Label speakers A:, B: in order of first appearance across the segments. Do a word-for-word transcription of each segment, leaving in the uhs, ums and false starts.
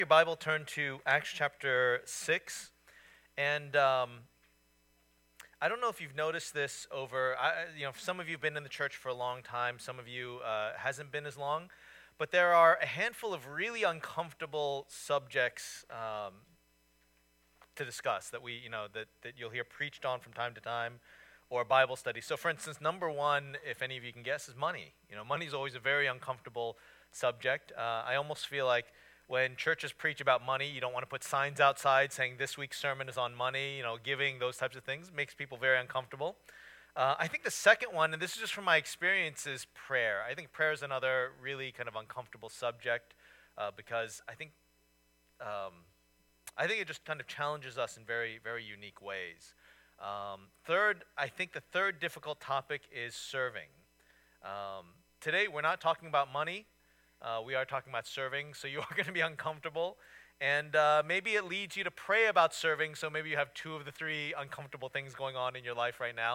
A: Your Bible, turn to Acts chapter six, and um, I don't know if you've noticed this over, I, you know, some of you have been in the church for a long time, some of you uh, hasn't been as long, but there are a handful of really uncomfortable subjects um, to discuss that we, you know, that, that you'll hear preached on from time to time, or Bible study. So for instance, number one, if any of you can guess, is money. You know, money is always a very uncomfortable subject. Uh, I almost feel like when churches preach about money, you don't want to put signs outside saying this week's sermon is on money, you know, giving, those types of things. Makes people very uncomfortable. Uh, I think the second one, and this is just from my experience, is prayer. I think prayer is another really kind of uncomfortable subject uh, because I think um, I think it just kind of challenges us in very, very unique ways. Um, third, I think the third difficult topic is serving. Um, today, we're not talking about money. Uh, we are talking about serving, so you are going to be uncomfortable. And uh, maybe it leads you to pray about serving, so maybe you have two of the three uncomfortable things going on in your life right now.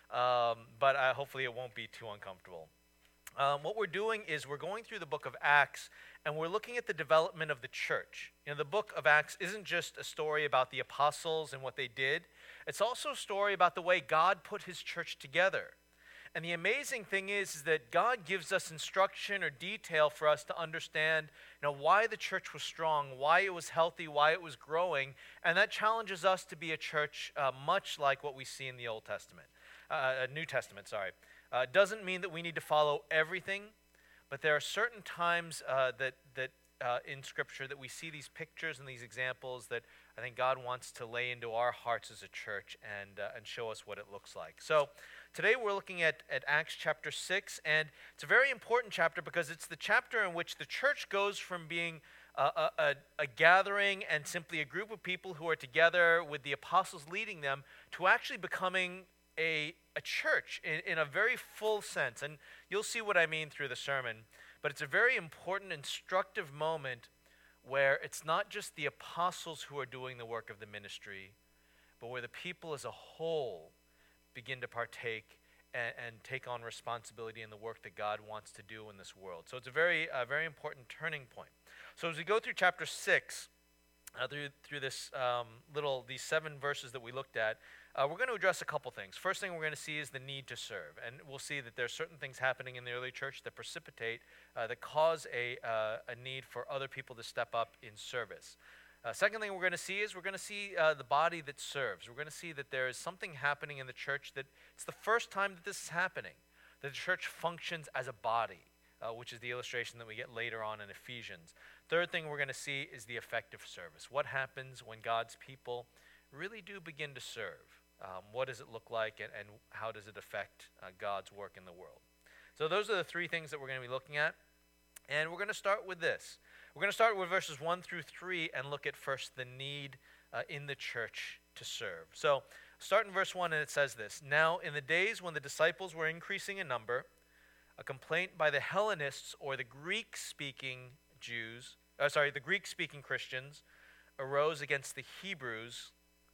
A: Um, but uh, hopefully it won't be too uncomfortable. Um, what we're doing is we're going through the book of Acts, and we're looking at the development of the church. You know, the book of Acts isn't just a story about the apostles and what they did. It's also a story about the way God put his church together. And the amazing thing is, is that God gives us instruction or detail for us to understand, you know, why the church was strong, why it was healthy, why it was growing, and that challenges us to be a church uh, much like what we see in the Old Testament, uh, New Testament. Sorry, uh, doesn't mean that we need to follow everything, but there are certain times uh, that that uh, in Scripture that we see these pictures and these examples that I think God wants to lay into our hearts as a church and uh, and show us what it looks like. So today we're looking at, at Acts chapter six, and it's a very important chapter because it's the chapter in which the church goes from being a, a, a, a gathering and simply a group of people who are together with the apostles leading them to actually becoming a, a church in, in a very full sense. And you'll see what I mean through the sermon. But it's a very important, instructive moment where it's not just the apostles who are doing the work of the ministry, but where the people as a whole begin to partake and, and take on responsibility in the work that God wants to do in this world. So it's a very, uh, very important turning point. So as we go through chapter six, uh, through through this um, little these seven verses that we looked at, uh, we're going to address a couple things. First thing we're going to see is the need to serve, and we'll see that there's certain things happening in the early church that precipitate, uh, that cause a uh, a need for other people to step up in service. Uh, second thing we're going to see is we're going to see uh, the body that serves. We're going to see that there is something happening in the church that it's the first time that this is happening, that the church functions as a body, uh, which is the illustration that we get later on in Ephesians. Third thing we're going to see is the effective service. What happens when God's people really do begin to serve? Um, what does it look like, and, and how does it affect uh, God's work in the world? So those are the three things that we're going to be looking at. And we're going to start with this. We're going to start with verses one through three and look at first the need uh, in the church to serve. So start in verse one, and it says this: Now in the days when the disciples were increasing in number, a complaint by the Hellenists, or the Greek-speaking Jews, uh, sorry, the Greek-speaking Christians, arose against the Hebrews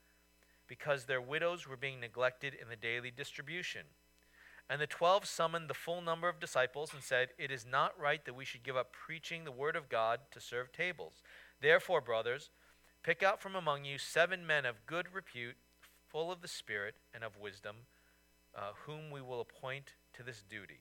A: because their widows were being neglected in the daily distribution. And the twelve summoned the full number of disciples and said, It is not right that we should give up preaching the word of God to serve tables. Therefore, brothers, pick out from among you seven men of good repute, full of the Spirit and of wisdom, uh, whom we will appoint to this duty.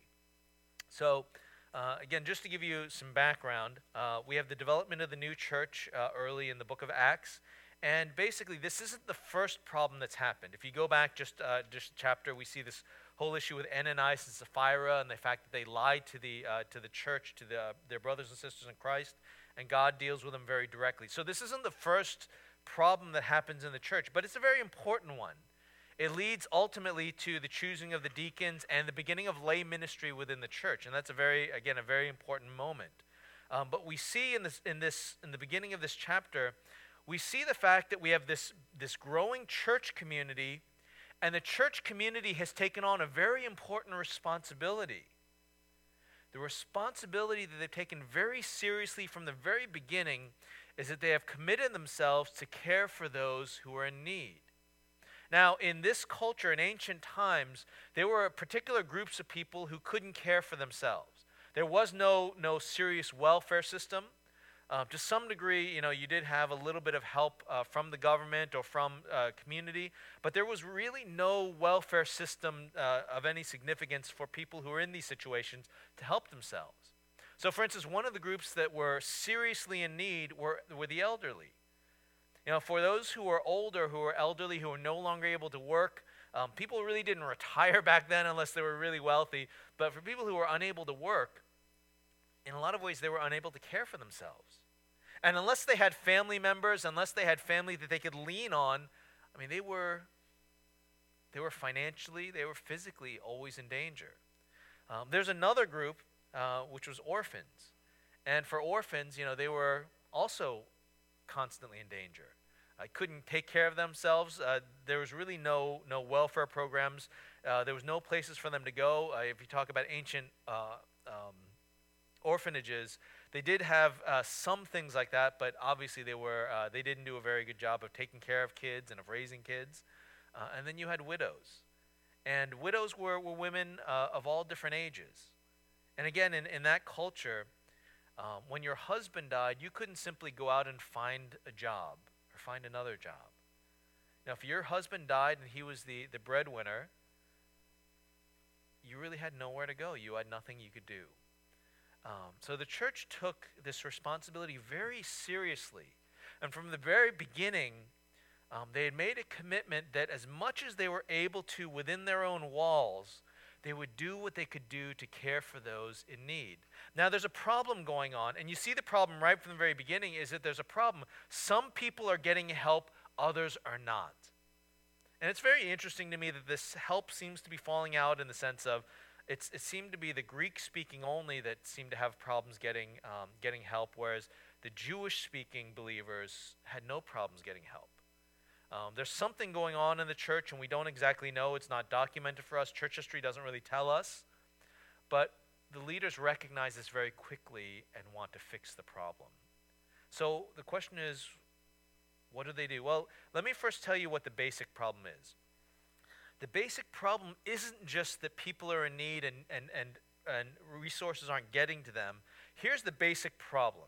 A: So, uh, again, just to give you some background, uh, we have the development of the new church uh, early in the book of Acts. And basically, this isn't the first problem that's happened. If you go back just uh, just a chapter, we see this whole issue with Ananias and Sapphira and the fact that they lied to the uh, to the church, to the, uh, their brothers and sisters in Christ, and God deals with them very directly. So this isn't the first problem that happens in the church, but it's a very important one. It leads ultimately to the choosing of the deacons and the beginning of lay ministry within the church, and that's a very, again, a very important moment. Um, but we see in this in this in the beginning of this chapter, we see the fact that we have this, this growing church community, and the church community has taken on a very important responsibility. The responsibility that they've taken very seriously from the very beginning is that they have committed themselves to care for those who are in need. Now, in this culture, in ancient times, there were particular groups of people who couldn't care for themselves. There was no, no serious welfare system. Uh, to some degree, you know, you did have a little bit of help uh, from the government or from uh, community, but there was really no welfare system uh, of any significance for people who were in these situations to help themselves. So, for instance, one of the groups that were seriously in need were, were the elderly. You know, for those who were older, who were elderly, who were no longer able to work, um, people really didn't retire back then unless they were really wealthy. But for people who were unable to work, in a lot of ways, they were unable to care for themselves. And unless they had family members, unless they had family that they could lean on, I mean, they were, they were financially, they were physically always in danger. Um, there's another group, uh, which was orphans. And for orphans, you know, they were also constantly in danger. Uh, couldn't take care of themselves. Uh, there was really no no welfare programs. Uh, there was no places for them to go. Uh, if you talk about ancient uh, um, orphanages, they did have uh, some things like that, but obviously they were uh, they didn't do a very good job of taking care of kids and of raising kids. Uh, and then you had widows, and widows were were women uh, of all different ages. And again, in in that culture, um, when your husband died, you couldn't simply go out and find a job or find another job. Now, if your husband died and he was the the breadwinner, you really had nowhere to go. You had nothing you could do. Um, so the church took this responsibility very seriously. And from the very beginning, um, they had made a commitment that as much as they were able to within their own walls, they would do what they could do to care for those in need. Now, there's a problem going on, and you see the problem right from the very beginning is that there's a problem. Some people are getting help, others are not. And it's very interesting to me that this help seems to be falling out in the sense of It's, it seemed to be the Greek-speaking only that seemed to have problems getting um, getting help, whereas the Jewish-speaking believers had no problems getting help. Um, there's something going on in the church, and we don't exactly know. It's not documented for us. Church history doesn't really tell us. But the leaders recognize this very quickly and want to fix the problem. So the question is, what do they do? Well, let me first tell you what the basic problem is. The basic problem isn't just that people are in need and, and, and, and resources aren't getting to them. Here's the basic problem.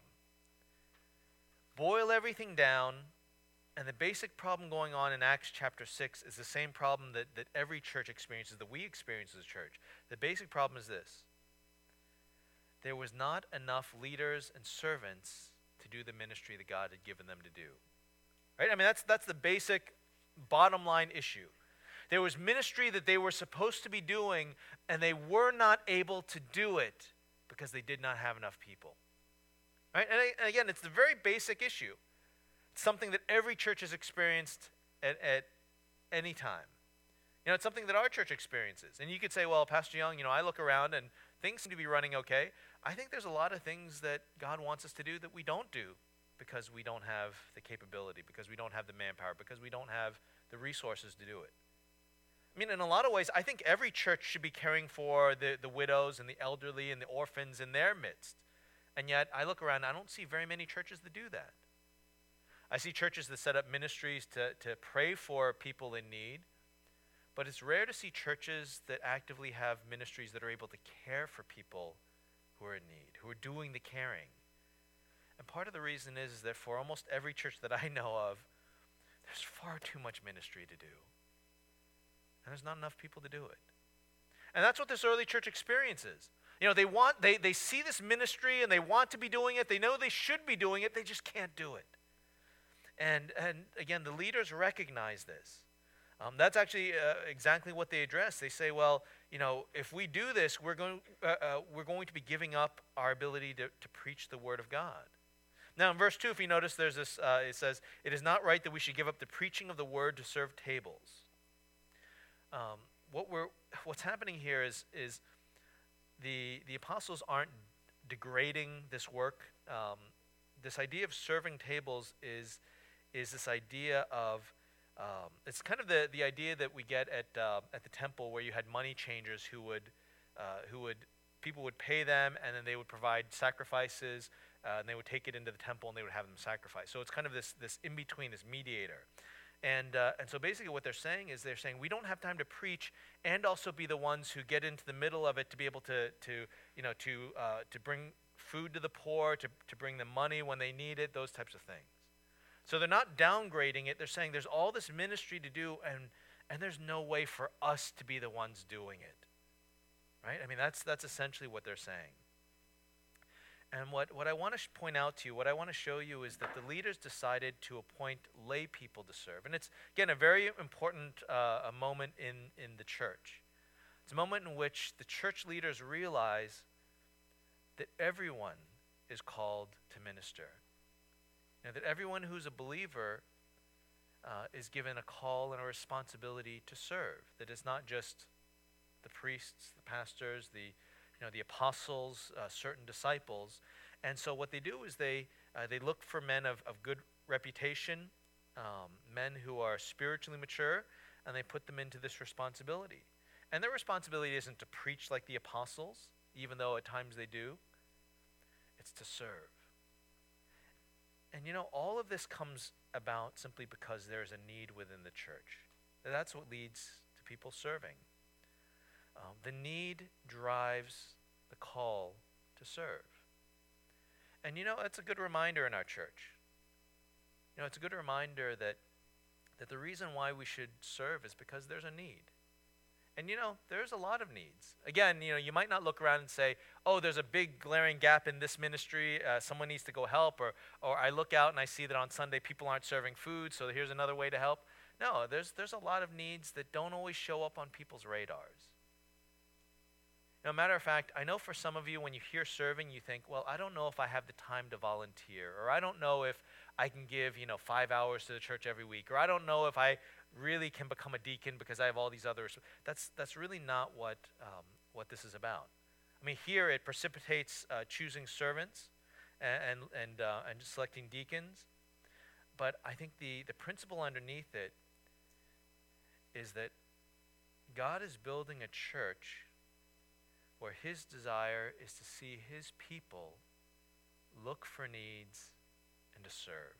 A: Boil everything down, and the basic problem going on in Acts chapter six is the same problem that, that every church experiences, that we experience as a church. The basic problem is this. There was not enough leaders and servants to do the ministry that God had given them to do. Right? I mean, that's that's the basic bottom line issue. There was ministry that they were supposed to be doing, and they were not able to do it because they did not have enough people. Right? And, and again, it's the very basic issue. It's something that every church has experienced at, at any time. You know, it's something that our church experiences. And you could say, well, Pastor Young, you know, I look around and things seem to be running okay. I think there's a lot of things that God wants us to do that we don't do because we don't have the capability, because we don't have the manpower, because we don't have the resources to do it. I mean, in a lot of ways, I think every church should be caring for the, the widows and the elderly and the orphans in their midst. And yet, I look around, I don't see very many churches that do that. I see churches that set up ministries to, to pray for people in need, but it's rare to see churches that actively have ministries that are able to care for people who are in need, who are doing the caring. And part of the reason is, is that for almost every church that I know of, there's far too much ministry to do. And there's not enough people to do it. And that's what this early church experiences. You know, they want, they, they see this ministry and they want to be doing it. They know they should be doing it. They just can't do it. And, and again, the leaders recognize this. Um, that's actually uh, exactly what they address. They say, well, you know, if we do this, we're going, uh, uh, we're going to be giving up our ability to, to preach the word of God. Now, in verse two, if you notice, there's this, uh, it says, it is not right that we should give up the preaching of the word to serve tables. Um, what we're, what's happening here is, is the, the apostles aren't degrading this work. Um, this idea of serving tables is, is this idea of, um, it's kind of the, the idea that we get at, uh, at the temple where you had money changers who would, uh, who would, people would pay them and then they would provide sacrifices uh, and they would take it into the temple and they would have them sacrifice. So it's kind of this, this in-between, this mediator. And uh, and so basically what they're saying is they're saying we don't have time to preach and also be the ones who get into the middle of it to be able to to you know to uh, to bring food to the poor, to, to bring them money when they need it, those types of things. So they're not downgrading it. They're saying there's all this ministry to do, and, and there's no way for us to be the ones doing it. Right? I mean, that's, that's essentially what they're saying. And what, what I want to sh- point out to you, what I want to show you is that the leaders decided to appoint lay people to serve. And it's, again, a very important uh, a moment in, in the church. It's a moment in which the church leaders realize that everyone is called to minister. You know, that everyone who's a believer uh, is given a call and a responsibility to serve. That it's not just the priests, the pastors, the you know the apostles, uh, certain disciples. And so what they do is they uh, they look for men of, of good reputation, um, men who are spiritually mature, and they put them into this responsibility. And their responsibility isn't to preach like the apostles, even though at times they do. It's to serve. And you know, all of this comes about simply because there's a need within the church. That's what leads to people serving. Um, the need drives the call to serve. And you know, it's a good reminder in our church. You know, it's a good reminder that that the reason why we should serve is because there's a need. And you know, there's a lot of needs. Again, you know, you might not look around and say, oh, there's a big glaring gap in this ministry, uh, someone needs to go help, or or I look out and I see that on Sunday people aren't serving food, so here's another way to help. No, there's there's a lot of needs that don't always show up on people's radars. Now, matter of fact, I know for some of you, when you hear serving, you think, well, I don't know if I have the time to volunteer, or I don't know if I can give, you know, five hours to the church every week, or I don't know if I really can become a deacon because I have all these others. That's that's really not what um, what this is about. I mean, here it precipitates uh, choosing servants and and and, uh, and selecting deacons, but I think the the principle underneath it is that God is building a church where his desire is to see his people look for needs and to serve.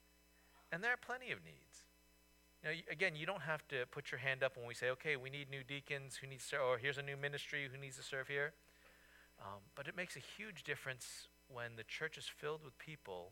A: And there are plenty of needs. You know, y- again, you don't have to put your hand up when we say, okay, we need new deacons, who needs to, or here's a new ministry, who needs to serve here. Um, but it makes a huge difference when the church is filled with people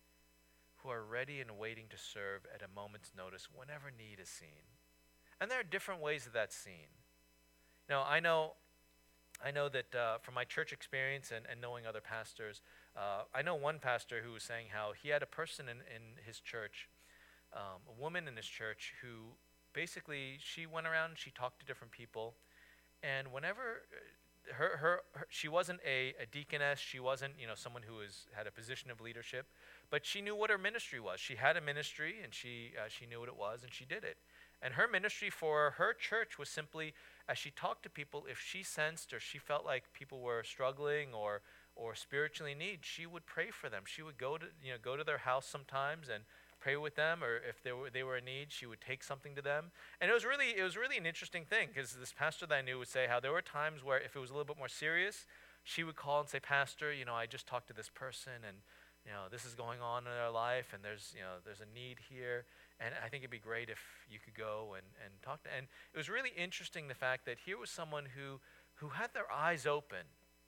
A: who are ready and waiting to serve at a moment's notice whenever need is seen. And there are different ways that that's seen. You know, I know I know that uh, from my church experience and, and knowing other pastors, uh, I know one pastor who was saying how he had a person in, in his church, um, a woman in his church, who basically, she went around and she talked to different people, and whenever uh, her, her, her she wasn't a, a deaconess, she wasn't, you know, someone who was had a position of leadership, but she knew what her ministry was. She had a ministry, and she uh, she knew what it was, and she did it. And her ministry for her church was simply, as she talked to people, if she sensed or she felt like people were struggling or or spiritually in need, she would pray for them. She would go to you know go to their house sometimes and pray with them, or if they were they were in need, she would take something to them. And it was really it was really an interesting thing, because this pastor that I knew would say how there were times where if it was a little bit more serious, she would call and say, Pastor, you know, I just talked to this person, and you know this is going on in their life, and there's you know there's a need here. And I think it'd be great if you could go and, and talk to. And it was really interesting, the fact that here was someone who, who had their eyes open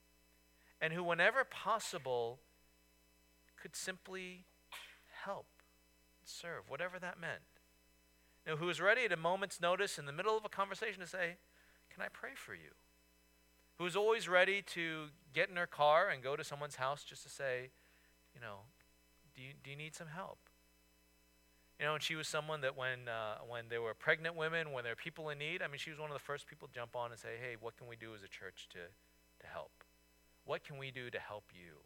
A: and who, whenever possible, could simply help, serve, whatever that meant. You know, who was ready at a moment's notice in the middle of a conversation to say, can I pray for you? Who was always ready to get in her car and go to someone's house just to say, you know, do you, do you need some help? You know, and she was someone that when uh, when there were pregnant women, when there were people in need, I mean, she was one of the first people to jump on and say, hey, what can we do as a church to, to help? What can we do to help you?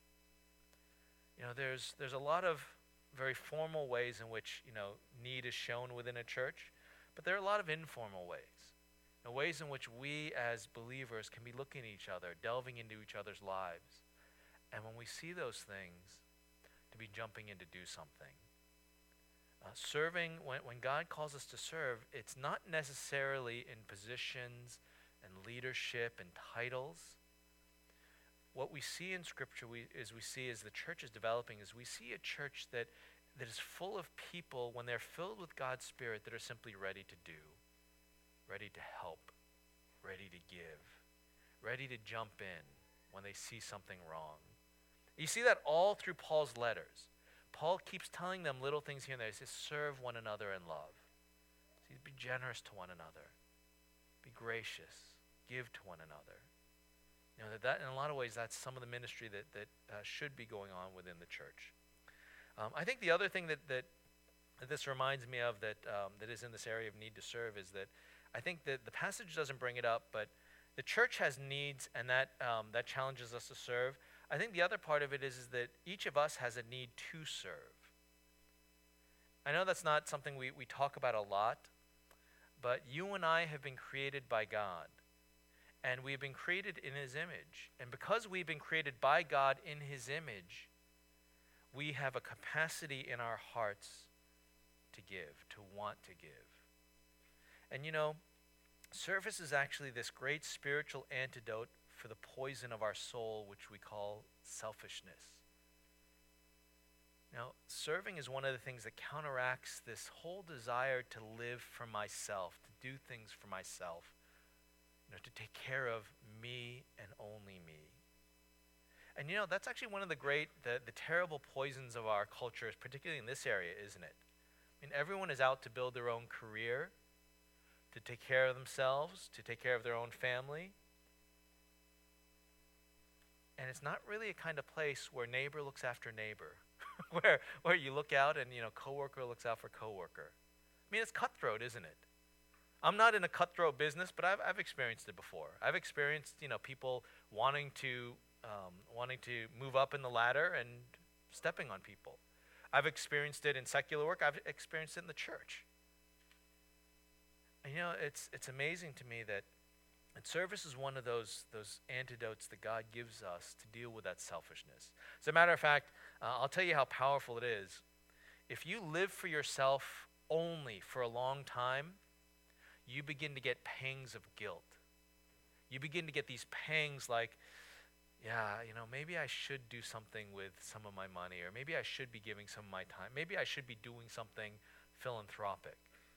A: You know, there's there's a lot of very formal ways in which, you know, need is shown within a church, but there are a lot of informal ways. You know, ways in which we as believers can be looking at each other, delving into each other's lives. And when we see those things, to be jumping in to do something. Uh, serving, when, when God calls us to serve, it's not necessarily in positions and leadership and titles. What we see in Scripture we, is we see as the church is developing is we see a church that, that is full of people, when they're filled with God's Spirit, that are simply ready to do, ready to help, ready to give, ready to jump in when they see something wrong. You see that all through Paul's letters. Paul keeps telling them little things here and there. He says, serve one another in love. He says, be generous to one another. Be gracious. Give to one another. You know, that, that in a lot of ways, that's some of the ministry that, that uh, should be going on within the church. Um, I think the other thing that, that, that this reminds me of that, um, that is in this area of need to serve is that I think that the passage doesn't bring it up, but the church has needs, and that um, that challenges us to serve. I think the other part of it is, is that each of us has a need to serve. I know that's not something we, we talk about a lot, but you and I have been created by God, and we've been created in His image. And because we've been created by God in His image, we have a capacity in our hearts to give, to want to give. And you know, service is actually this great spiritual antidote for the poison of our soul, which we call selfishness. Now, serving is one of the things that counteracts this whole desire to live for myself, to do things for myself, you know, to take care of me and only me. And you know, that's actually one of the great, the, the terrible poisons of our culture, particularly in this area, isn't it? I mean, everyone is out to build their own career, to take care of themselves, to take care of their own family. And it's not really a kind of place where neighbor looks after neighbor, where where you look out and, you know, coworker looks out for coworker. I mean, it's cutthroat, isn't it? I'm not in a cutthroat business, but I've I've experienced it before. I've experienced, you know, people wanting to um, wanting to move up in the ladder and stepping on people. I've experienced it in secular work. I've experienced it in the church. And you know, it's it's amazing to me that, that service is one of those those antidotes that God gives us to deal with that selfishness. As a matter of fact, uh, I'll tell you how powerful it is. If you live for yourself only for a long time, you begin to get pangs of guilt. You begin to get these pangs like, yeah, you know, maybe I should do something with some of my money, or maybe I should be giving some of my time. Maybe I should be doing something philanthropic.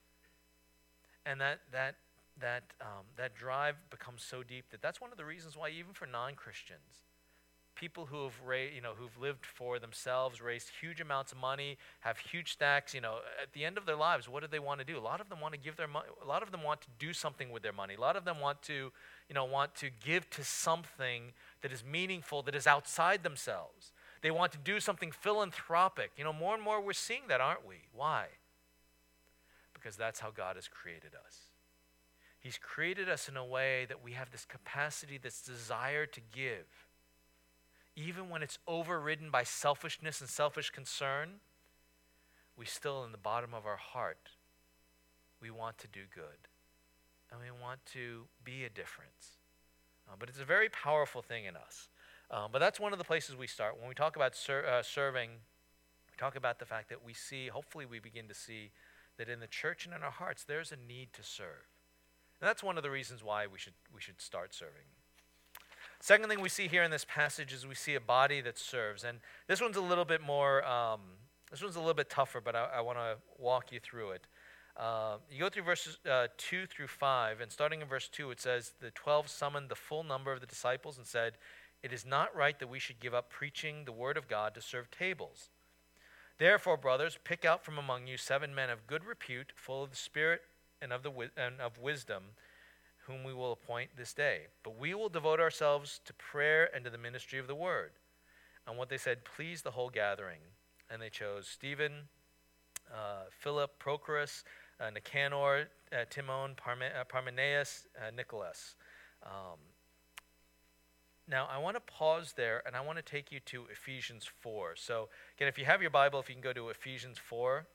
A: And that that that um, that drive becomes so deep that that's one of the reasons why even for non-Christians, people who have ra- you know who've lived for themselves, raised huge amounts of money, have huge stacks, you know, at the end of their lives, what do they want to do? A lot of them want to give their money. A lot of them want to do something with their money. A lot of them want to, you know, want to give to something that is meaningful, that is outside themselves. They want to do something philanthropic. You know, more and more we're seeing that, aren't we? Why? Because that's how God has created us. He's created us in a way that we have this capacity, this desire to give. Even when it's overridden by selfishness and selfish concern, we still, in the bottom of our heart, we want to do good. And we want to be a difference. Uh, but it's a very powerful thing in us. Um, but that's one of the places we start. When we talk about ser- uh, serving, we talk about the fact that we see, hopefully we begin to see, that in the church and in our hearts, there's a need to serve. And that's one of the reasons why we should we should start serving. Second thing we see here in this passage is we see a body that serves. And this one's a little bit more, um, this one's a little bit tougher, but I, I want to walk you through it. Uh, you go through verses uh, two through five, and starting in verse two, it says, the twelve summoned the full number of the disciples and said, "It is not right that we should give up preaching the word of God to serve tables. Therefore, brothers, pick out from among you seven men of good repute, full of the Spirit and of the wi- and of wisdom, whom we will appoint this day. But we will devote ourselves to prayer and to the ministry of the word." And what they said pleased the whole gathering. And they chose Stephen, uh, Philip, Prochorus, uh, Nicanor, uh, Timon, Parme- uh, Parmenaeus, uh, Nicholas. Um, Now, I want to pause there, and I want to take you to Ephesians four. So, again, if you have your Bible, if you can go to Ephesians four.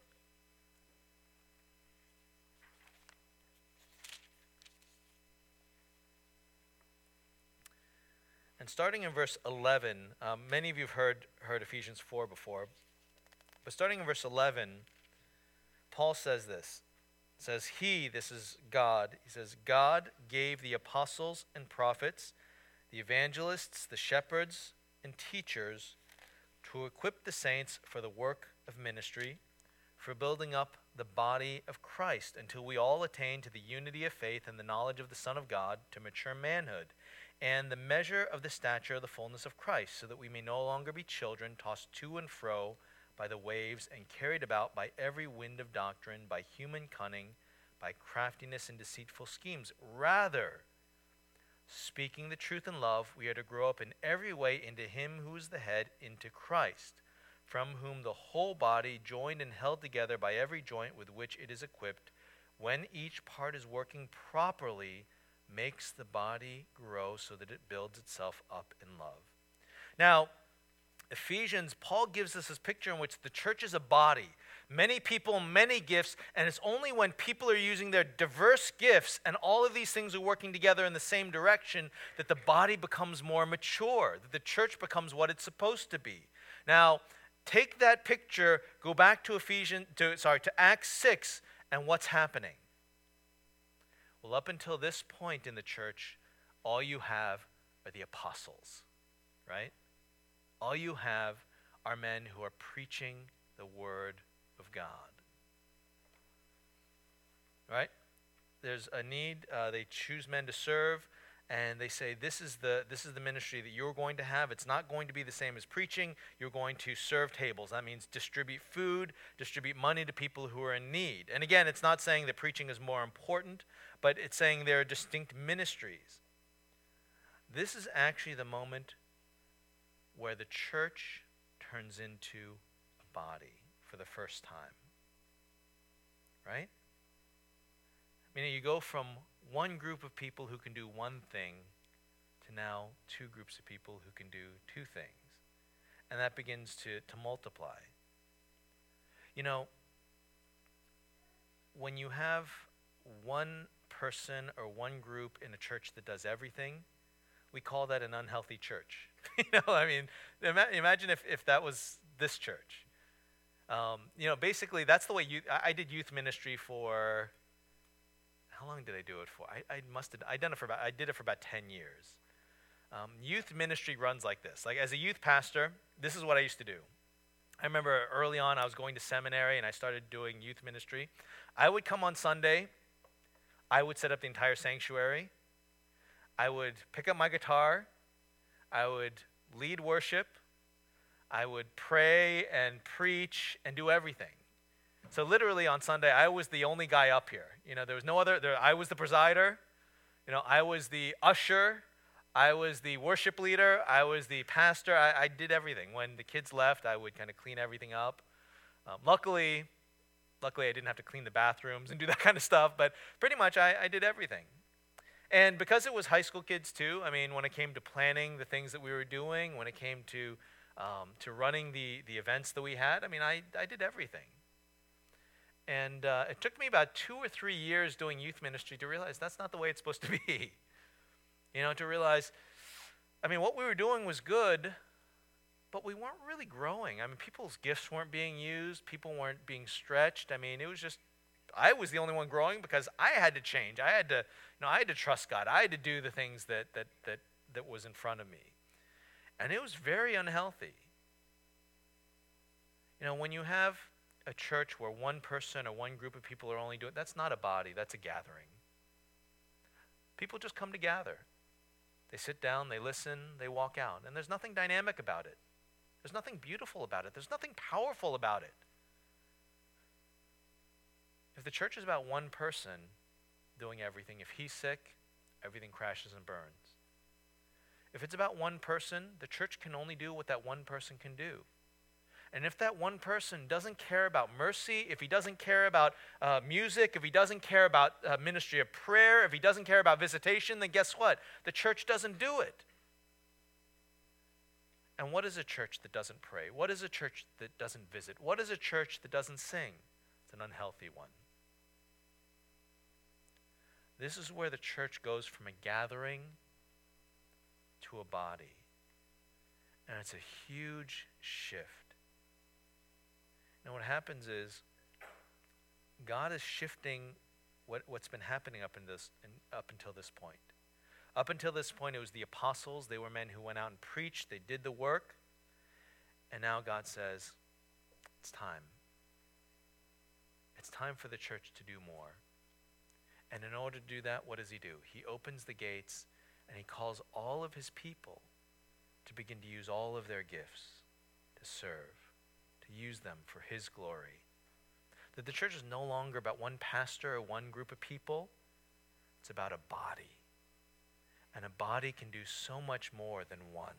A: And starting in verse eleven, um, many of you have heard, heard Ephesians four before. But starting in verse eleven, Paul says this. It says, He, this is God, he says, God gave the apostles and prophets, the evangelists, the shepherds, and teachers to equip the saints for the work of ministry, for building up the body of Christ until we all attain to the unity of faith and the knowledge of the Son of God, to mature manhood, and the measure of the stature of the fullness of Christ, so that we may no longer be children, tossed to and fro by the waves and carried about by every wind of doctrine, by human cunning, by craftiness and deceitful schemes. Rather, speaking the truth in love, we are to grow up in every way into him who is the head, into Christ, from whom the whole body, joined and held together by every joint with which it is equipped, when each part is working properly, makes the body grow so that it builds itself up in love. Now, Ephesians, Paul gives us this picture in which the church is a body. Many people, many gifts, and it's only when people are using their diverse gifts and all of these things are working together in the same direction that the body becomes more mature, that the church becomes what it's supposed to be. Now, take that picture, go back to Ephesians, to, sorry, to Acts six, and what's happening? Well, up until this point in the church, all you have are the apostles, right? All you have are men who are preaching the word of God, right? There's a need. Uh, they choose men to serve, and they say, this is the this is the ministry that you're going to have. It's not going to be the same as preaching. You're going to serve tables. That means distribute food, distribute money to people who are in need. And again, it's not saying that preaching is more important, but it's saying there are distinct ministries. This is actually the moment where the church turns into a body for the first time, right? I mean, you go from one group of people who can do one thing to now two groups of people who can do two things. And that begins to, to multiply. You know, when you have one person or one group in a church that does everything, we call that an unhealthy church. You know, I mean, ima- imagine if, if that was this church. Um, you know, basically, that's the way you. I, I did youth ministry for. How long did I do it for? I, I must have. I done it for about. I did it for about ten years. Um, youth ministry runs like this. Like as a youth pastor, this is what I used to do. I remember early on, I was going to seminary and I started doing youth ministry. I would come on Sunday. I would set up the entire sanctuary. I would pick up my guitar. I would lead worship. I would pray and preach and do everything. So literally on Sunday, I was the only guy up here. You know, there was no other, there, I was the presider. You know, I was the usher. I was the worship leader. I was the pastor. I, I did everything. When the kids left, I would kind of clean everything up. Um, luckily, luckily I didn't have to clean the bathrooms and do that kind of stuff, but pretty much I, I did everything. And because it was high school kids too, I mean, when it came to planning the things that we were doing, when it came to um, to running the, the events that we had, I mean, I, I did everything. And uh, it took me about two or three years doing youth ministry to realize that's not the way it's supposed to be. You know, to realize, I mean, what we were doing was good, but we weren't really growing. I mean, people's gifts weren't being used. People weren't being stretched. I mean, it was just, I was the only one growing because I had to change. I had to, you know, I had to trust God. I had to do the things that that that that was in front of me. And it was very unhealthy. You know, when you have a church where one person or one group of people are only doing, that's not a body, that's a gathering. People just come to gather. They sit down, they listen, they walk out. And there's nothing dynamic about it. There's nothing beautiful about it. There's nothing powerful about it. If the church is about one person doing everything, if he's sick, everything crashes and burns. If it's about one person, the church can only do what that one person can do. And if that one person doesn't care about mercy, if he doesn't care about uh, music, if he doesn't care about uh, ministry of prayer, if he doesn't care about visitation, then guess what? The church doesn't do it. And what is a church that doesn't pray? What is a church that doesn't visit? What is a church that doesn't sing? It's an unhealthy one. This is where the church goes from a gathering to a body. And it's a huge shift. And what happens is God is shifting what, what's been happening up, in this, in, up until this point. Up until this point, it was the apostles. They were men who went out and preached. They did the work. And now God says, it's time. time for the church to do more. And in order to do that, what does he do? He opens the gates and he calls all of his people to begin to use all of their gifts to serve, to use them for his glory. That the church is no longer about one pastor or one group of people. It's about a body. And a body can do so much more than one.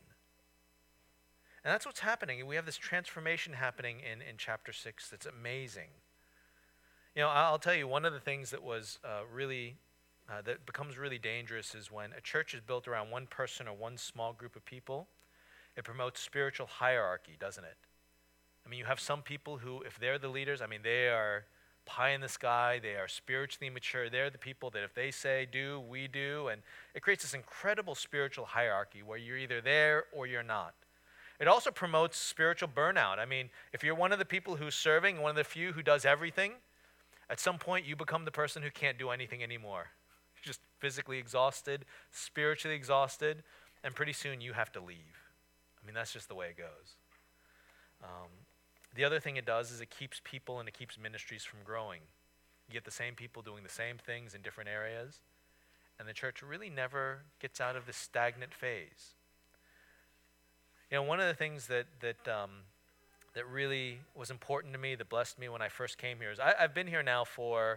A: And that's what's happening. We have this transformation happening in, in chapter six that's amazing. You know, I'll tell you, one of the things that was uh, really, uh, that becomes really dangerous is when a church is built around one person or one small group of people, it promotes spiritual hierarchy, doesn't it? I mean, you have some people who, if they're the leaders, I mean, they are pie in the sky, they are spiritually mature, they're the people that if they say do, we do, and it creates this incredible spiritual hierarchy where you're either there or you're not. It also promotes spiritual burnout. I mean, if you're one of the people who's serving, one of the few who does everything, at some point you become the person who can't do anything anymore. You're just physically exhausted, spiritually exhausted, and pretty soon you have to leave. I mean, that's just the way it goes. Um, the other thing it does is it keeps people and it keeps ministries from growing. You get the same people doing the same things in different areas, and the church really never gets out of this stagnant phase. You know, one of the things that that um, that really was important to me, that blessed me when I first came here, is I, I've been here now for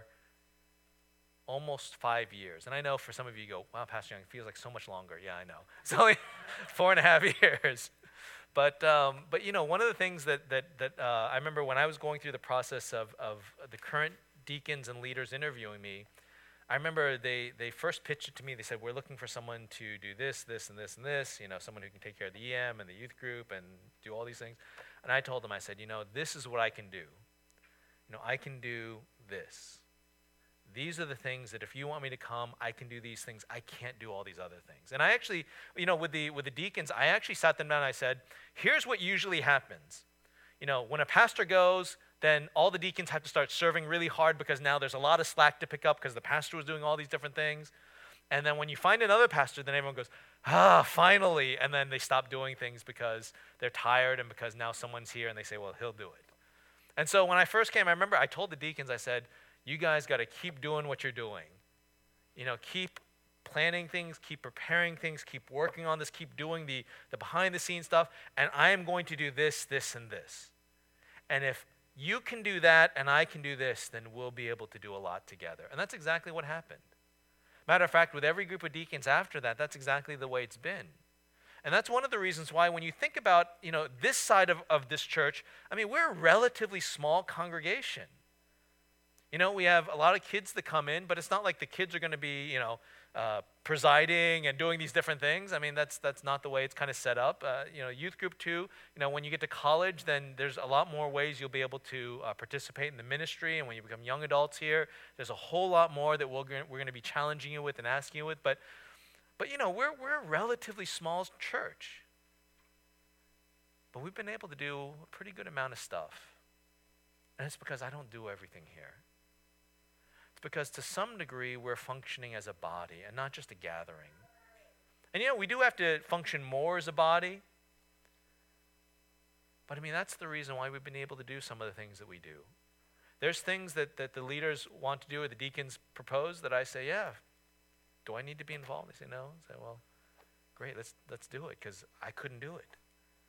A: almost five years. And I know for some of you, you go, wow, Pastor Young, it feels like so much longer. Yeah, I know. It's only four and a half years. But, um, but you know, one of the things that, that, that uh, I remember when I was going through the process of, of the current deacons and leaders interviewing me, I remember they, they first pitched it to me. They said, we're looking for someone to do this, this, and this, and this, you know, someone who can take care of the E M and the youth group and do all these things. And I told them, I said, you know, this is what I can do. You know, I can do this. These are the things that if you want me to come, I can do these things. I can't do all these other things. And I actually, you know, with the with the deacons, I actually sat them down and I said, here's what usually happens. You know, when a pastor goes, then all the deacons have to start serving really hard because now there's a lot of slack to pick up because the pastor was doing all these different things. And then when you find another pastor, then everyone goes, ah, finally. And then they stop doing things because they're tired and because now someone's here and they say, well, he'll do it. And so when I first came, I remember I told the deacons, I said, you guys got to keep doing what you're doing. You know, keep planning things, keep preparing things, keep working on this, keep doing the, the behind-the-scenes stuff, and I am going to do this, this, and this. And if you can do that and I can do this, then we'll be able to do a lot together. And that's exactly what happened. Matter of fact, with every group of deacons after that, that's exactly the way it's been. And that's one of the reasons why when you think about, you know, this side of, of this church, I mean, we're a relatively small congregation. You know, we have a lot of kids that come in, but it's not like the kids are going to be, you know, uh, presiding and doing these different things. I mean, that's that's not the way it's kind of set up. Uh, you know, youth group too, you know, when you get to college, then there's a lot more ways you'll be able to uh, participate in the ministry. And when you become young adults here, there's a whole lot more that we're going we're going to be challenging you with and asking you with. But, but you know, we're we're a relatively small church. But we've been able to do a pretty good amount of stuff. And it's because I don't do everything here. It's because to some degree we're functioning as a body and not just a gathering. And you know, we do have to function more as a body. But I mean, that's the reason why we've been able to do some of the things that we do. There's things that, that the leaders want to do or the deacons propose that I say, yeah, do I need to be involved? They say no. I say, well, great, let's let's do it because I couldn't do it.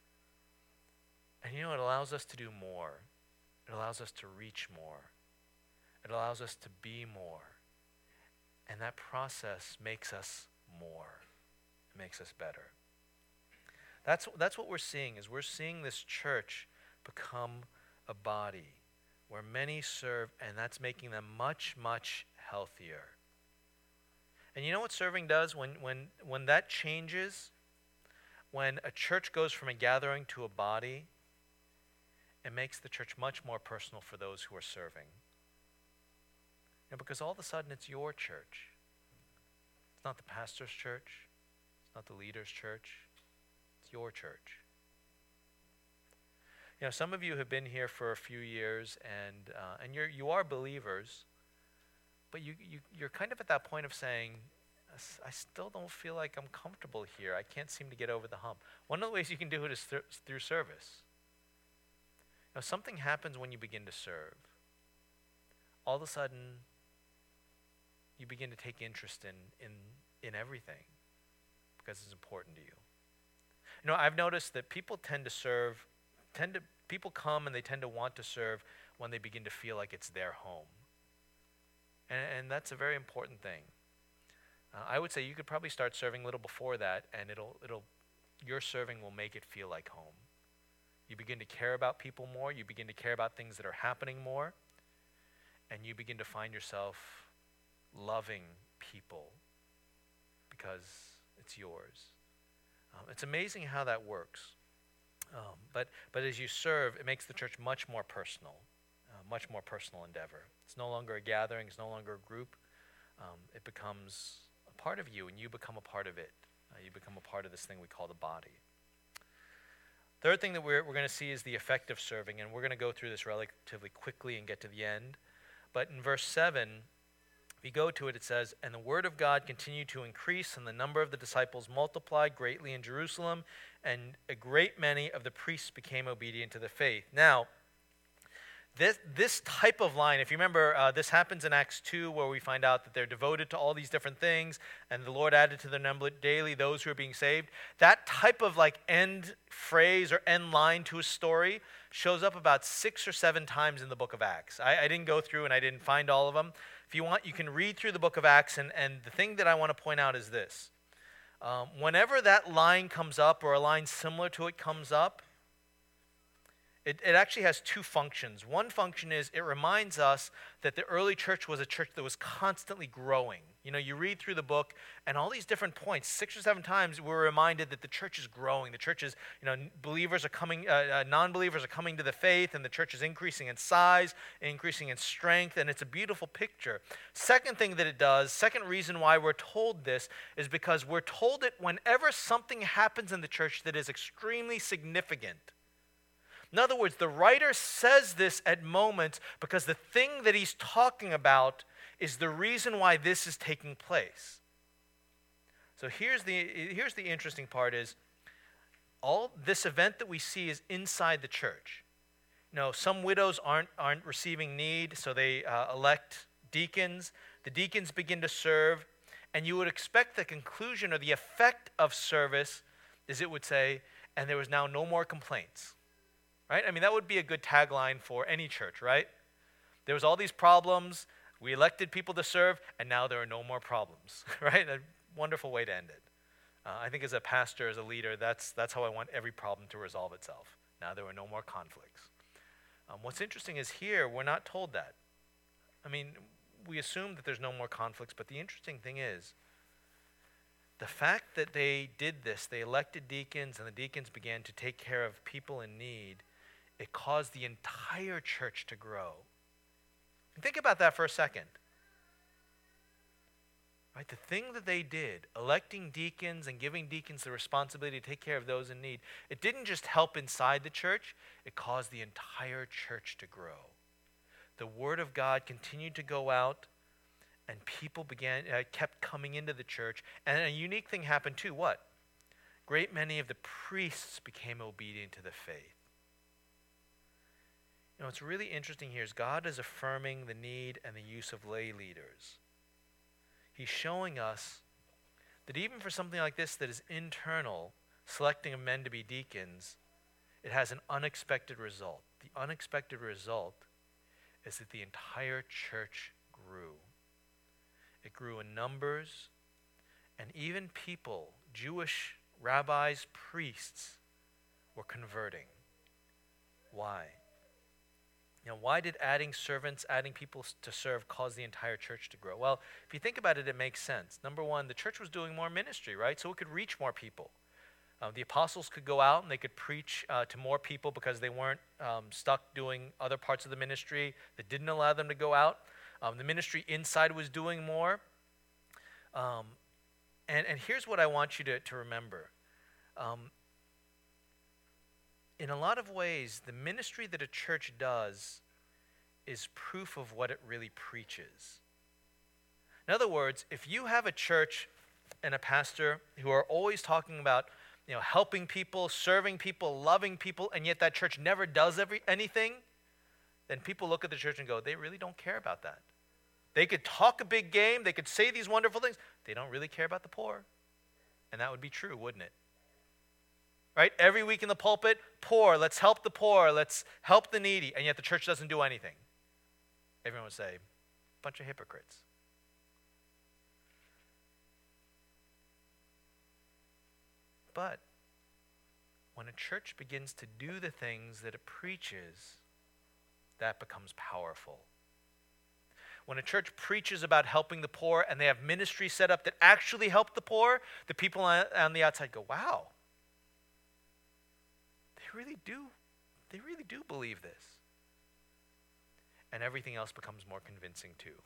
A: And you know, it allows us to do more. It allows us to reach more. It allows us to be more. And that process makes us more. It makes us better. That's, that's what we're seeing, is we're seeing this church become a body where many serve, and that's making them much, much healthier. And you know what serving does? When, when, when that changes, when a church goes from a gathering to a body, it makes the church much more personal for those who are serving. You know, because all of a sudden it's your church. It's not the pastor's church. It's not the leader's church. It's your church. You know, some of you have been here for a few years, and uh, and you're you are believers, but you you you're kind of at that point of saying, I still don't feel like I'm comfortable here. I can't seem to get over the hump. One of the ways you can do it is th- through service. You know, something happens when you begin to serve. all of a sudden you begin to take interest in, in, in everything because it's important to you. You know, I've noticed that people tend to serve, tend to, people come and they tend to want to serve when they begin to feel like it's their home. And, and that's a very important thing. Uh, I would say you could probably start serving a little before that, and it'll, it'll, your serving will make it feel like home. You begin to care about people more, you begin to care about things that are happening more, and you begin to find yourself loving people because it's yours. Um, it's amazing how that works. Um, but, but as you serve, it makes the church much more personal, uh, much more personal endeavor. It's no longer a gathering, it's no longer a group. Um, it becomes a part of you, and you become a part of it. Uh, you become a part of this thing we call the body. Third thing that we're, we're going to see is the effect of serving, and we're going to go through this relatively quickly and get to the end. But in verse seven, if you go to it, it says, "And the word of God continued to increase, and the number of the disciples multiplied greatly in Jerusalem, and a great many of the priests became obedient to the faith." Now, This this type of line, if you remember, uh, this happens in Acts two, where we find out that they're devoted to all these different things, and the Lord added to their number daily those who are being saved. That type of like end phrase or end line to a story shows up about six or seven times in the book of Acts. I, I didn't go through and I didn't find all of them. If you want, you can read through the book of Acts, and, and the thing that I want to point out is this. Um, whenever that line comes up, or a line similar to it comes up, It, it actually has two functions. One function is it reminds us that the early church was a church that was constantly growing. You know, you read through the book, and all these different points, six or seven times, we're reminded that the church is growing. The church is, you know, believers are coming, uh, uh, non-believers are coming to the faith, and the church is increasing in size, increasing in strength, and it's a beautiful picture. Second thing that it does, second reason why we're told this, is because we're told it whenever something happens in the church that is extremely significant. In other words, the writer says this at moments because the thing that he's talking about is the reason why this is taking place. So here's the here's the interesting part is all this event that we see is inside the church. You know, some widows aren't aren't receiving need, so they uh, elect deacons. The deacons begin to serve, and you would expect the conclusion or the effect of service is it would say, "And there was now no more complaints." Right? I mean, that would be a good tagline for any church, right? There was all these problems, we elected people to serve, and now there are no more problems, right? A wonderful way to end it. Uh, I think as a pastor, as a leader, that's that's how I want every problem to resolve itself. Now there are no more conflicts. Um, what's interesting is here, we're not told that. I mean, we assume that there's no more conflicts, but the interesting thing is, the fact that they did this, they elected deacons, and the deacons began to take care of people in need, it caused the entire church to grow. And think about that for a second. Right? The thing that they did, electing deacons and giving deacons the responsibility to take care of those in need, it didn't just help inside the church, it caused the entire church to grow. The word of God continued to go out, and people began uh, kept coming into the church. And a unique thing happened too. What? Great many of the priests became obedient to the faith. You know, what's really interesting here is God is affirming the need and the use of lay leaders. He's showing us that even for something like this that is internal, selecting of men to be deacons, it has an unexpected result. The unexpected result is that the entire church grew. It grew in numbers, and even people, Jewish rabbis, priests, were converting. Why? You know, why did adding servants, adding people to serve cause the entire church to grow? Well, if you think about it, it makes sense. Number one, the church was doing more ministry, right? So it could reach more people. Uh, the apostles could go out and they could preach uh, to more people because they weren't um, stuck doing other parts of the ministry that didn't allow them to go out. Um, the ministry inside was doing more. Um, and, and here's what I want you to, to remember. Um, in a lot of ways, the ministry that a church does is proof of what it really preaches. In other words, if you have a church and a pastor who are always talking about, you know, helping people, serving people, loving people, and yet that church never does every, anything, then people look at the church and go, they really don't care about that. They could talk a big game, they could say these wonderful things, they don't really care about the poor. And that would be true, wouldn't it? Right? Every week in the pulpit, poor, let's help the poor, let's help the needy, and yet the church doesn't do anything. Everyone would say, bunch of hypocrites. But when a church begins to do the things that it preaches, that becomes powerful. When a church preaches about helping the poor and they have ministries set up that actually help the poor, the people on, on the outside go, wow, they really do, they really do believe this. And everything else becomes more convincing too.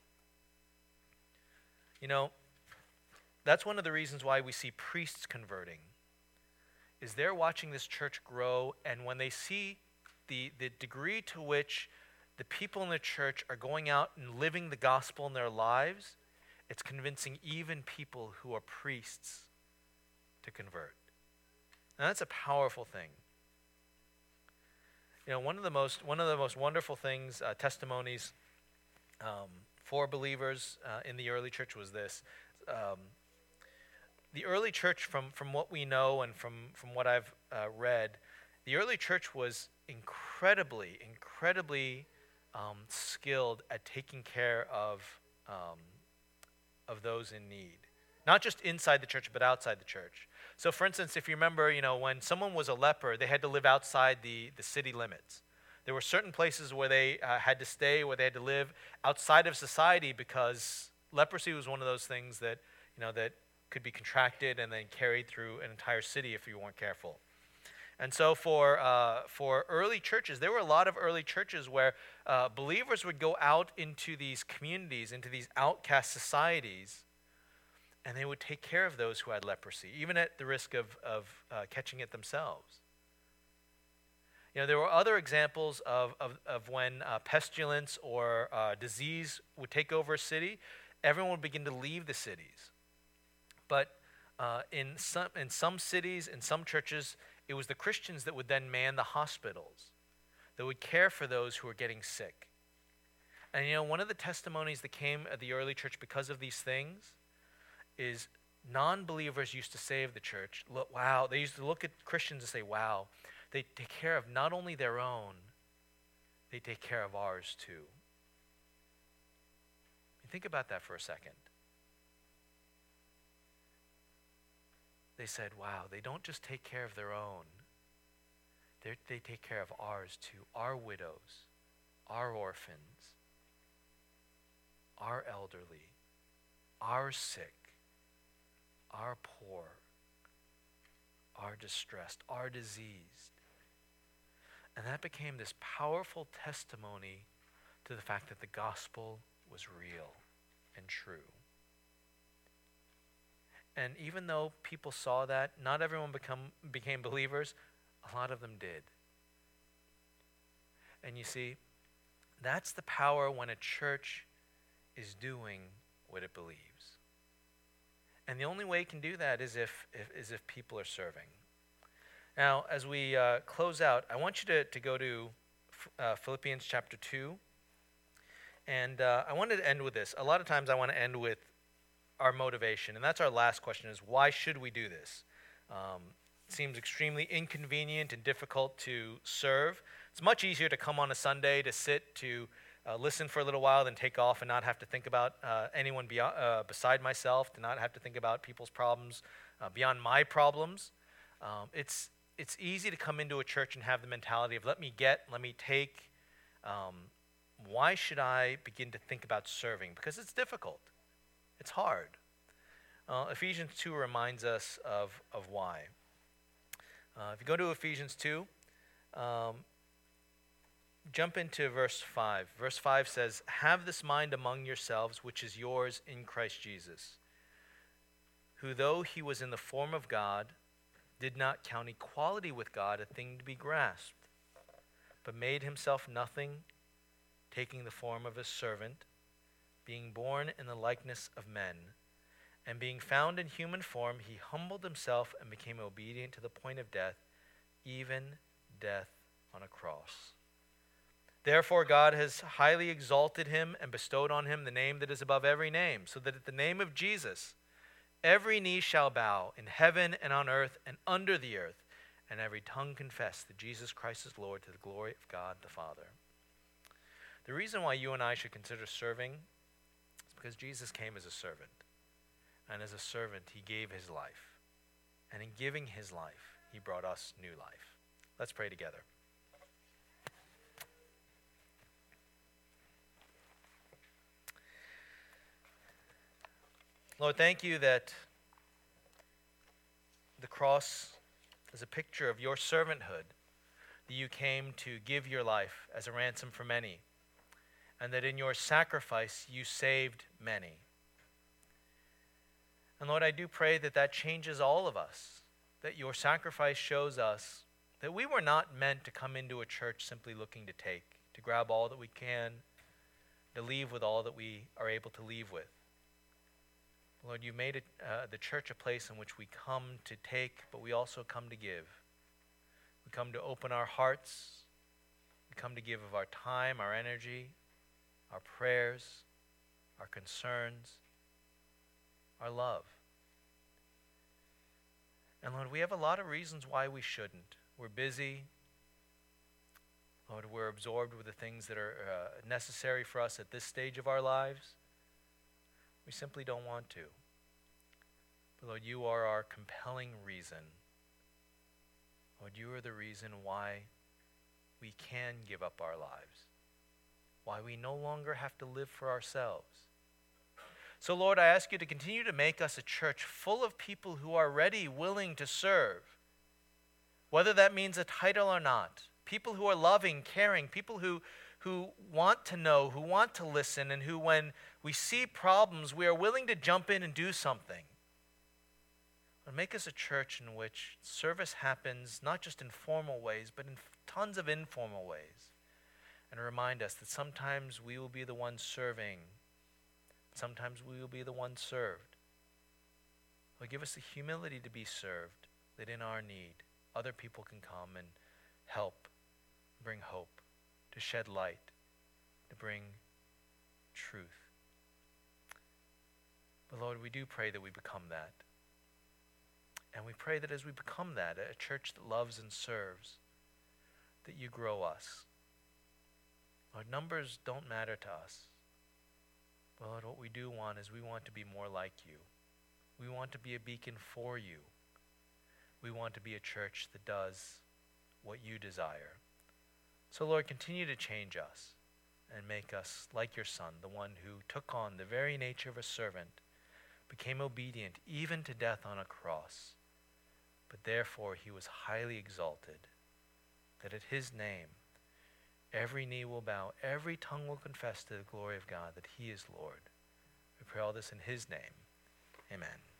A: You know, that's one of the reasons why we see priests converting, is they're watching this church grow, and when they see the, the degree to which the people in the church are going out and living the gospel in their lives, it's convincing even people who are priests to convert. And that's a powerful thing. You know, one of the most one of the most wonderful things, uh, testimonies um, for believers uh, in the early church was this. Um, the early church, from from what we know and from from what I've uh, read, the early church was incredibly, incredibly um, skilled at taking care of um, of those in need. Not just inside the church, but outside the church. So for instance, if you remember, you know, when someone was a leper, they had to live outside the, the city limits. There were certain places where they uh, had to stay, where they had to live outside of society, because leprosy was one of those things that, you know, that could be contracted and then carried through an entire city if you weren't careful. And so for uh, for early churches, there were a lot of early churches where uh, believers would go out into these communities, into these outcast societies, and they would take care of those who had leprosy, even at the risk of, of uh, catching it themselves. You know, there were other examples of, of, of when uh, pestilence or uh, disease would take over a city. Everyone would begin to leave the cities. But uh, in some in some cities, in some churches, it was the Christians that would then man the hospitals, that would care for those who were getting sick. And you know, one of the testimonies that came at the early church because of these things is non-believers used to say of the church, look, wow, they used to look at Christians and say, wow, they take care of not only their own, they take care of ours too. Think about that for a second. They said, wow, they don't just take care of their own, They're, they take care of ours too, our widows, our orphans, our elderly, our sick, our poor, our distressed, our diseased. And that became this powerful testimony to the fact that the gospel was real and true. And even though people saw that, not everyone become, became believers, a lot of them did. And you see, that's the power when a church is doing what it believes. And the only way it can do that is if, if, is if people are serving. Now, as we uh, close out, I want you to, to go to uh, Philippians chapter two. And uh, I wanted to end with this. A lot of times I want to end with our motivation. And that's our last question, is why should we do this? Um, it seems extremely inconvenient and difficult to serve. It's much easier to come on a Sunday, to sit, to uh, listen for a little while, than take off and not have to think about uh, anyone beyond, uh, beside myself, to not have to think about people's problems uh, beyond my problems. Um, it's it's easy to come into a church and have the mentality of let me get, let me take. Um, why should I begin to think about serving? Because it's difficult. It's hard. Uh, Ephesians two reminds us of, of why. Uh, if you go to Ephesians two, um, jump into verse five. Verse five says, "Have this mind among yourselves, which is yours in Christ Jesus, who though he was in the form of God, did not count equality with God a thing to be grasped, but made himself nothing, taking the form of a servant, being born in the likeness of men, and being found in human form, he humbled himself and became obedient to the point of death, even death on a cross." Therefore God has highly exalted him and bestowed on him the name that is above every name, so that at the name of Jesus every knee shall bow in heaven and on earth and under the earth, and every tongue confess that Jesus Christ is Lord, to the glory of God the Father. The reason why you and I should consider serving is because Jesus came as a servant. And as a servant, he gave his life. And in giving his life, he brought us new life. Let's pray together. Lord, thank you that the cross is a picture of your servanthood, that you came to give your life as a ransom for many, and that in your sacrifice you saved many. And Lord, I do pray that that changes all of us, that your sacrifice shows us that we were not meant to come into a church simply looking to take, to grab all that we can, to leave with all that we are able to leave with. Lord, you made it, uh, the church a place in which we come to take, but we also come to give. We come to open our hearts. We come to give of our time, our energy, our prayers, our concerns, our love. And Lord, we have a lot of reasons why we shouldn't. We're busy. Lord, we're absorbed with the things that are uh, necessary for us at this stage of our lives. We simply don't want to. But Lord, you are our compelling reason. Lord, you are the reason why we can give up our lives, why we no longer have to live for ourselves. So Lord, I ask you to continue to make us a church full of people who are ready, willing to serve, whether that means a title or not. People who are loving, caring, people who who want to know, who want to listen, and who, when we see problems, we are willing to jump in and do something. Lord, make us a church in which service happens not just in formal ways, but in tons of informal ways. And remind us that sometimes we will be the ones serving. Sometimes we will be the ones served. Lord, give us the humility to be served, that in our need, other people can come and help, bring hope, to shed light, to bring truth. But Lord, we do pray that we become that. And we pray that as we become that, a church that loves and serves, that you grow us. Lord, numbers don't matter to us. But Lord, what we do want is we want to be more like you. We want to be a beacon for you. We want to be a church that does what you desire. So Lord, continue to change us and make us like your Son, the one who took on the very nature of a servant, became obedient even to death on a cross. But therefore he was highly exalted, that at his name every knee will bow, every tongue will confess to the glory of God that he is Lord. We pray all this in his name. Amen.